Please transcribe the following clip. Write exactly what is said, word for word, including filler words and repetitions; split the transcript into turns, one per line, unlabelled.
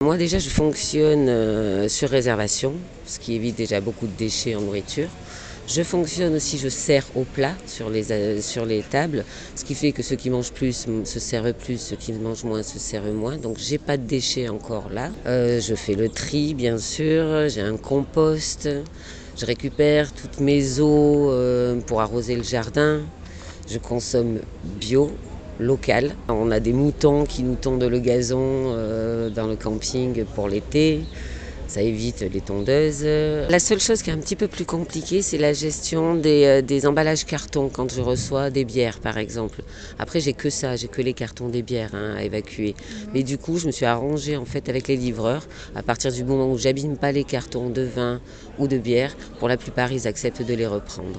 Moi déjà je fonctionne euh, sur réservation, ce qui évite déjà beaucoup de déchets en nourriture. Je fonctionne aussi, je sers au plat sur les, euh, sur les tables, ce qui fait que ceux qui mangent plus m- se servent plus, ceux qui mangent moins se servent moins. Donc j'ai pas de déchets encore là. Euh, je fais le tri bien sûr, j'ai un compost, je récupère toutes mes eaux euh, pour arroser le jardin. Je consomme bio, local. On a des moutons qui nous tondent le gazon euh, dans le camping pour l'été. Ça évite les tondeuses. La seule chose qui est un petit peu plus compliquée, c'est la gestion des, euh, des emballages carton quand je reçois des bières, par exemple. Après, j'ai que ça, j'ai que les cartons des bières hein, à évacuer. Mais du coup, je me suis arrangée en fait avec les livreurs. À partir du moment où j'abîme pas les cartons de vin ou de bière, pour la plupart, ils acceptent de les reprendre.